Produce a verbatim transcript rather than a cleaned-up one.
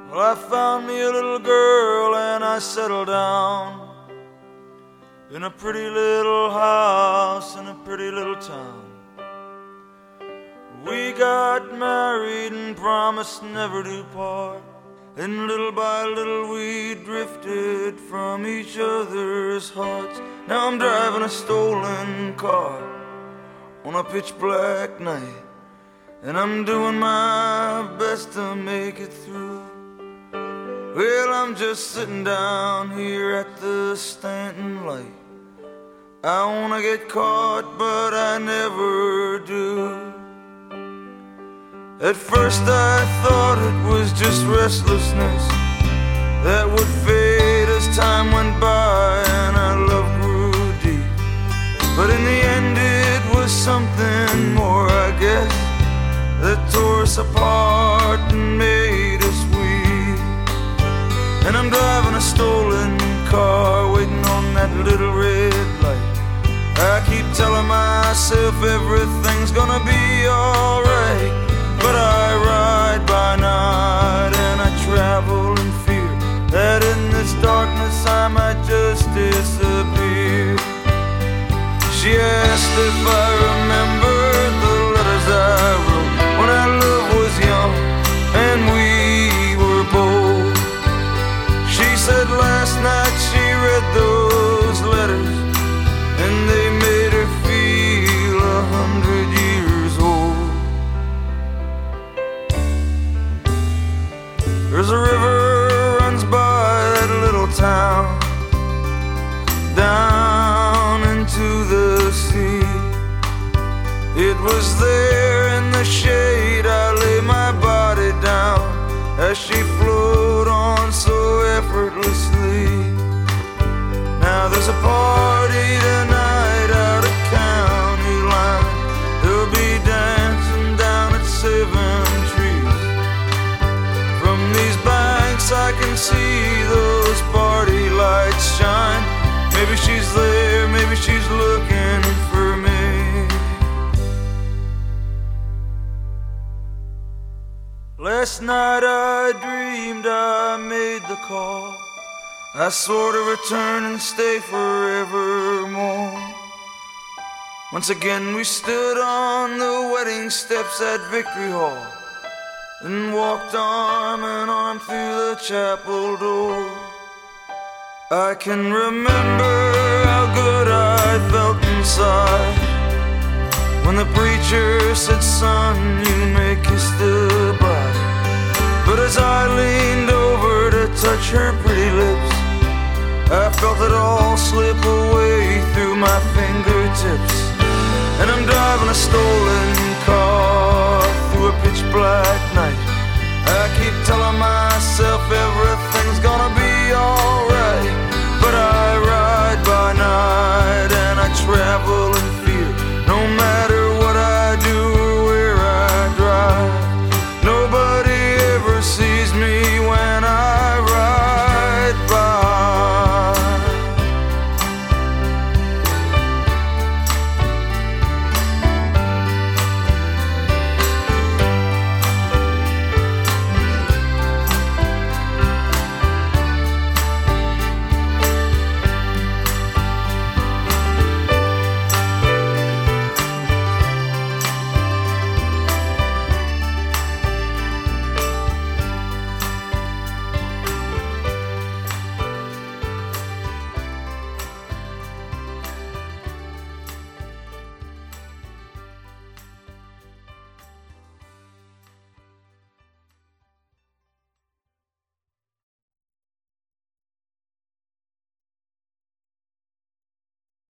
Well, I found me a little girl and I settled down in a pretty little house in a pretty little town. We got married and promised never to part, and little by little we drifted from each other's hearts. Now I'm driving a stolen car on a pitch black night, and I'm doing my best to make it through. Well, I'm just sitting down here at the Stanton light. I wanna get caught, but I never do. At first I thought it was just restlessness that would fade as time went by and our love grew deep. But in the end it was something more, I guess, that tore us apart and made us weak. And I'm driving a stolen car, waiting on that little red light. I keep telling myself everything's gonna be alright, but I ride by night and I travel in fear that in this darkness I might just disappear. She asked if I remembered the letters I wrote when our love was young and we were bold. She said last night she read those letters and they made her feel a hundred years old. There's a river runs by that little town, down into the sea. It was there in the shade I lay my body down as she flowed on so effortlessly. Now there's a party tonight out at County Line. They'll be dancing down at Seven Trees. From these banks I can see those party lights shine. Maybe she's there, maybe she's looking for me. Last night I dreamed I made the call. I swore to return and stay forevermore. Once again we stood on the wedding steps at Victory Hall and walked arm in arm through the chapel door. I can remember how good I felt inside when the preacher said, son, you may kiss the bride. But as I leaned over to touch her pretty lips, I felt it all slip away through my fingertips. And I'm driving a stolen car through a pitch black night. I keep telling myself everything's gonna be alright,